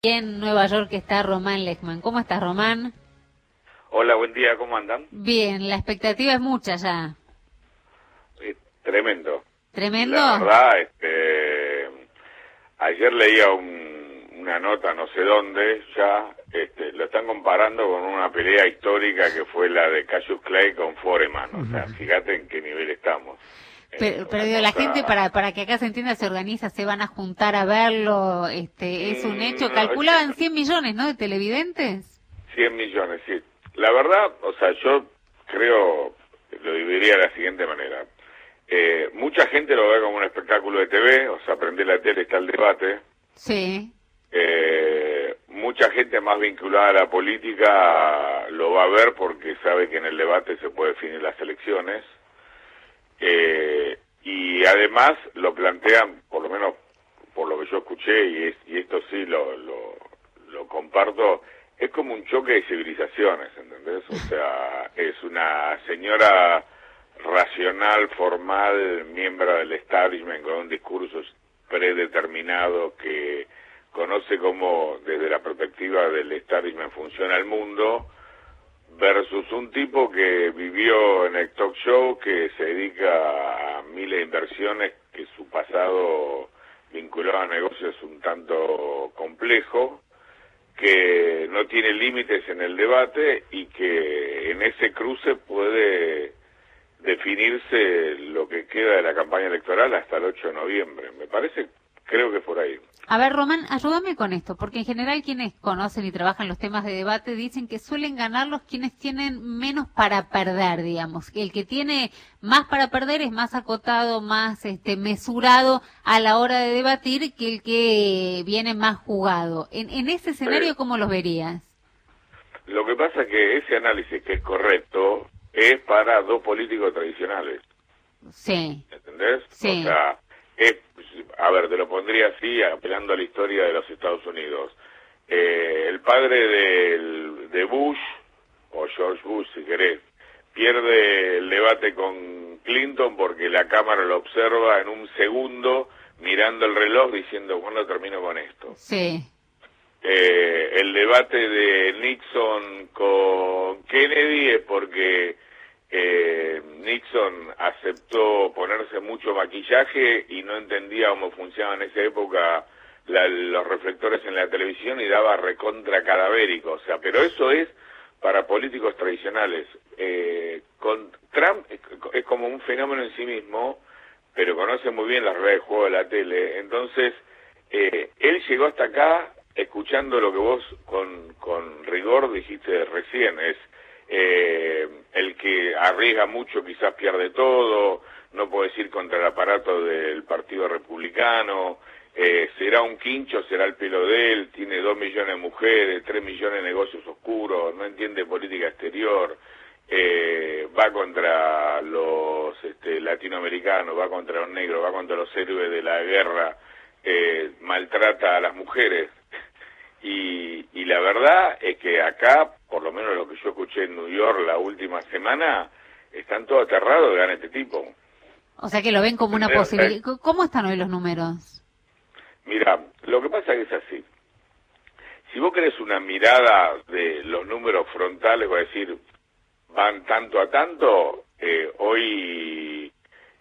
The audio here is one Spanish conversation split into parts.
En Nueva York está Román Lechman. ¿Cómo estás, Román? Hola, buen día, ¿cómo andan? Bien, la expectativa es mucha ya. Tremendo. ¿Tremendo? La verdad, ayer leía una nota, no sé dónde, ya, lo están comparando con una pelea histórica que fue la de Cassius Clay con Foreman. O sea, fíjate en qué nivel estamos. Pero digo, la gente, para que acá se entienda, se organiza, se van a juntar a verlo, es un hecho. Calculaban 100 millones, ¿no?, de televidentes. 100 millones, sí. La verdad, o sea, yo creo, lo dividiría de la siguiente manera. Mucha gente lo ve como un espectáculo de TV, o sea, prende la tele, está el debate. Sí. Mucha gente más vinculada a la política lo va a ver porque sabe que en el debate se puede definir las elecciones. Y además lo plantean, por lo menos por lo que yo escuché, y esto sí lo comparto, es como un choque de civilizaciones, ¿entendés? O sea, es una señora racional, formal, miembro del establishment con un discurso predeterminado que conoce cómo desde la perspectiva del establishment funciona el mundo, versus un tipo que vivió en el talk show, que se dedica a miles de inversiones, que su pasado vinculado a negocios es un tanto complejo, que no tiene límites en el debate y que en ese cruce puede definirse lo que queda de la campaña electoral hasta el 8 de noviembre. Me parece, creo que por ahí. A ver, Román, ayúdame con esto, porque en general quienes conocen y trabajan los temas de debate dicen que suelen ganar los quienes tienen menos para perder, digamos. El que tiene más para perder es más acotado, más mesurado a la hora de debatir que el que viene más jugado. En ese escenario, ¿cómo los verías? Lo que pasa es que ese análisis, que es correcto, es para dos políticos tradicionales. Sí. ¿Entendés? Sí. O sea, a ver, te lo pondría así, apelando a la historia de los Estados Unidos. El padre de Bush, o George Bush si querés, pierde el debate con Clinton porque la cámara lo observa en un segundo mirando el reloj diciendo, ¿cuándo termino con esto? Sí. El debate de Nixon con Kennedy es porque Nixon aceptó ponerse mucho maquillaje y no entendía cómo funcionaban en esa época los reflectores en la televisión y daba recontra cadavérico, o sea, pero eso es para políticos tradicionales. Con Trump es como un fenómeno en sí mismo, pero conoce muy bien las reglas de juego de la tele, entonces él llegó hasta acá escuchando lo que vos con rigor dijiste recién, es el que arriesga mucho quizás pierde todo, no puedes ir contra el aparato del Partido Republicano, será un quincho, será el pelo de él, tiene 2 millones de mujeres, 3 millones de negocios oscuros, no entiende política exterior, va contra los latinoamericanos, va contra los negros, va contra los héroes de la guerra, maltrata a las mujeres. Y la verdad es que acá, por lo menos lo que yo escuché en New York la última semana, están todos aterrados de ganar este tipo. O sea que lo ven como una posibilidad. ¿Cómo están hoy los números? Mira, lo que pasa es así. Si vos querés una mirada de los números frontales, voy a decir, van tanto a tanto, hoy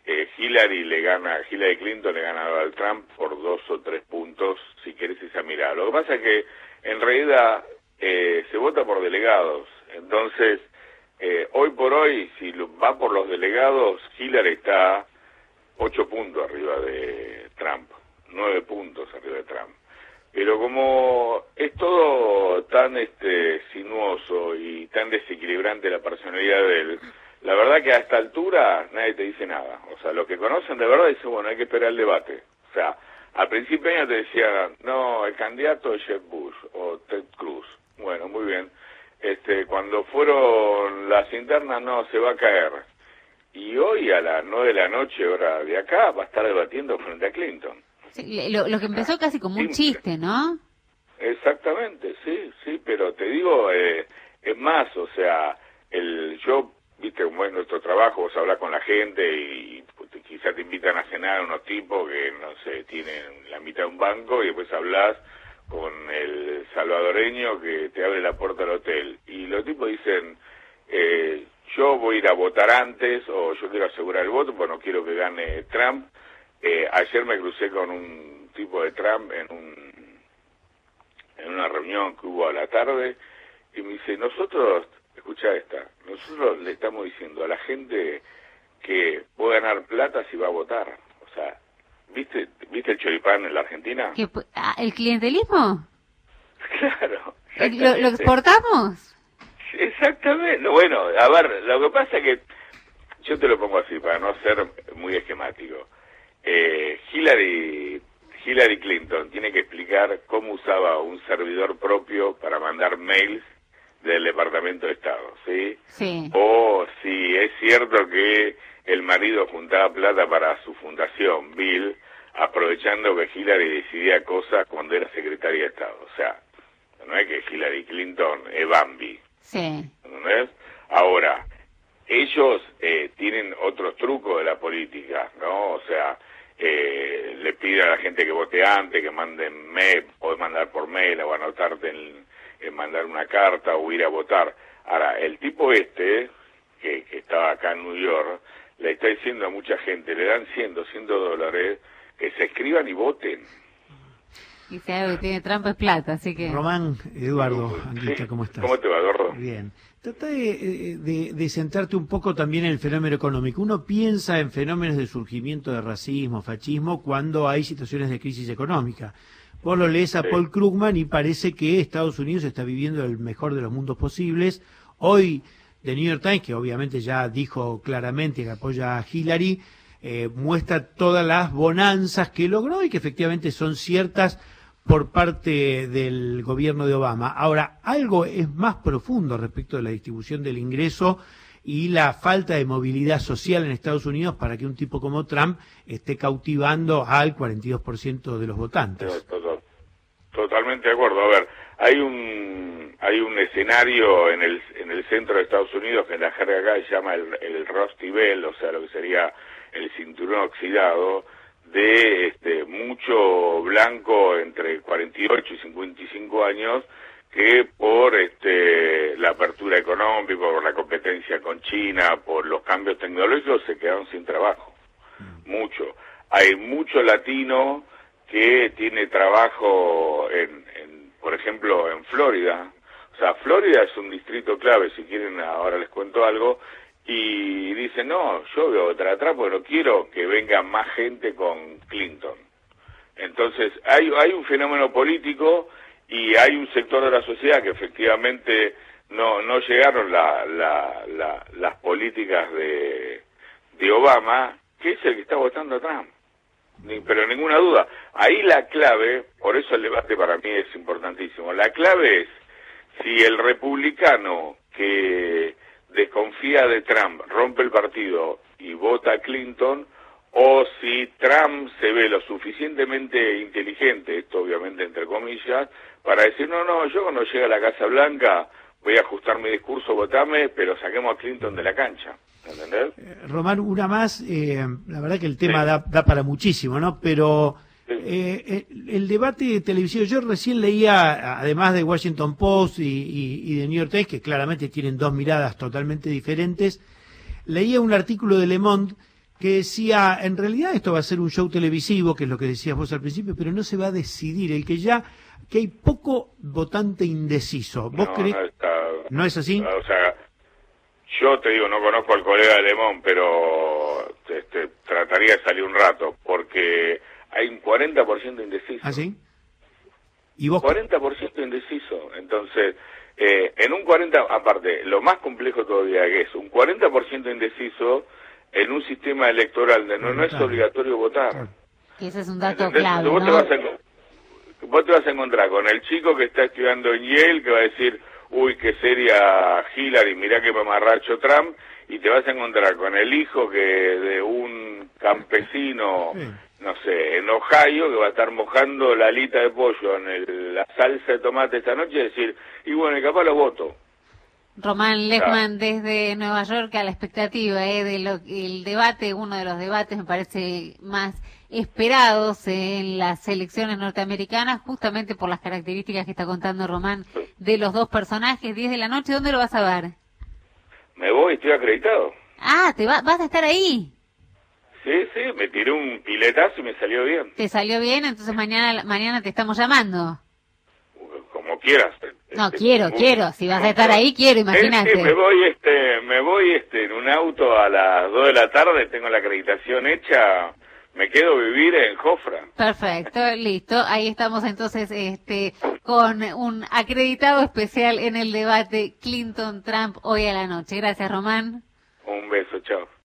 Hillary Clinton le gana a Donald Trump por 2 o 3 puntos, si querés esa mirada. Lo que pasa es que en realidad se vota por delegados, entonces hoy por hoy, si va por los delegados, Hillary está 8 puntos arriba de Trump, 9 puntos arriba de Trump. Pero como es todo tan sinuoso y tan desequilibrante la personalidad de él, la verdad que a esta altura nadie te dice nada. O sea, los que conocen de verdad dicen, bueno, hay que esperar el debate. O sea, al principio de año te decían, no, el candidato es Jeb Bush o Ted Cruz. Bueno, muy bien. Cuando fueron las internas, no, se va a caer. Y hoy a las 9 de la noche, hora de acá, va a estar debatiendo frente a Clinton. Sí, lo que empezó casi como un chiste, ¿no? Exactamente, sí, pero te digo, es más, o sea, yo, viste, como es nuestro trabajo, vos hablás con la gente y quizás te invitan a cenar unos tipos que, no sé, tienen la mitad de un banco y después hablás con el salvadoreño que te abre la puerta al hotel. Y los tipos dicen, yo voy a ir a votar antes, o yo quiero asegurar el voto, pues no quiero que gane Trump. Ayer me crucé con un tipo de Trump en una reunión que hubo a la tarde, y me dice, nosotros le estamos diciendo a la gente que puede ganar plata si va a votar. O sea, ¿viste el choripán en la Argentina? ¿El clientelismo? Claro. ¿Lo exportamos? Exactamente. Bueno, a ver, lo que pasa es que, yo te lo pongo así, para no ser muy esquemático. Hillary Clinton tiene que explicar cómo usaba un servidor propio para mandar mails del Departamento de Estado, ¿sí? Sí. O si es cierto que el marido juntaba plata para su fundación, Bill, aprovechando que Hillary decidía cosas cuando era secretaria de Estado. O sea, no es que Hillary Clinton es Bambi. Sí. ¿Entendés? Ahora, ellos tienen otros trucos de la política, ¿no? O sea, le piden a la gente que vote antes, que manden mail, podés mandar por mail o anotarte en mandar una carta o ir a votar. Ahora, el tipo que estaba acá en New York, le está diciendo a mucha gente, le dan $100 que se escriban y voten. Y si algo que tiene Trump es plata, así que... Román, Eduardo, Anguita, ¿cómo estás? ¿Cómo te va, Eduardo? Bien. Trata de centrarte un poco también en el fenómeno económico. Uno piensa en fenómenos de surgimiento de racismo, fascismo, cuando hay situaciones de crisis económica. Vos lo lees a Paul Krugman y parece que Estados Unidos está viviendo el mejor de los mundos posibles. Hoy, The New York Times, que obviamente ya dijo claramente que apoya a Hillary, muestra todas las bonanzas que logró y que efectivamente son ciertas por parte del gobierno de Obama. Ahora, algo es más profundo respecto de la distribución del ingreso y la falta de movilidad social en Estados Unidos para que un tipo como Trump esté cautivando al 42% de los votantes. Totalmente de acuerdo. A ver, hay un escenario en el centro de Estados Unidos que en la jerga acá se llama el Rusty Belt, o sea, lo que sería el cinturón oxidado, de mucho blanco entre 48 y 55 años que por la apertura económica, por la competencia con China, por los cambios tecnológicos, se quedaron sin trabajo. Mucho. Hay mucho latino que tiene trabajo por ejemplo, en Florida. O sea, Florida es un distrito clave, si quieren ahora les cuento algo, y dicen, no, yo voy a votar atrás porque no quiero que venga más gente con Clinton. Entonces, hay un fenómeno político y hay un sector de la sociedad que efectivamente no llegaron las políticas de Obama, que es el que está votando a Trump. Pero ninguna duda. Ahí la clave, por eso el debate para mí es importantísimo, la clave es si el republicano que desconfía de Trump rompe el partido y vota a Clinton, o si Trump se ve lo suficientemente inteligente, esto obviamente entre comillas, para decir, no, yo cuando llegue a la Casa Blanca voy a ajustar mi discurso, votame, pero saquemos a Clinton de la cancha. ¿Entendés? Román, una más, la verdad que el tema da para muchísimo, ¿no? Pero el debate televisivo, yo recién leía, además de Washington Post y de New York Times, que claramente tienen dos miradas totalmente diferentes, leía un artículo de Le Monde que decía, en realidad esto va a ser un show televisivo, que es lo que decías vos al principio, pero no se va a decidir, que hay poco votante indeciso. ¿Vos creés? ¿No es así? O sea, yo te digo, no conozco al colega de Le Monde, pero trataría de salir un rato, porque hay un 40% indeciso. ¿Ah, sí? ¿Y vos? 40% indeciso. Entonces, en un 40%, aparte, lo más complejo todavía que es un 40% indeciso en un sistema electoral donde no es obligatorio votar. Y ese es un dato ¿entendés? clave, Vos ¿no? vos te vas a encontrar con el chico que está estudiando en Yale, que va a decir, uy, qué seria Hillary, mirá qué mamarracho Trump, y te vas a encontrar con el hijo de un campesino, no sé, en Ohio, que va a estar mojando la alita de pollo en la salsa de tomate esta noche y decir, y bueno, y capaz lo voto. Román Lechman desde Nueva York, a la expectativa el debate, uno de los debates me parece más esperados en las elecciones norteamericanas, justamente por las características que está contando Román de los dos personajes. 10 de la noche, ¿dónde lo vas a ver? Me voy, estoy acreditado. Ah, vas a estar ahí. Sí, me tiré un piletazo y me salió bien. ¿Te salió bien? Entonces mañana te estamos llamando. Como quieras. No, quiero. Si vas a estar ahí, quiero, imagínate. Me voy en un auto a las 2 de la tarde, tengo la acreditación hecha, me quedo a vivir en Jofra. Perfecto, listo. Ahí estamos entonces con un acreditado especial en el debate Clinton-Trump hoy a la noche. Gracias, Román. Un beso, chao.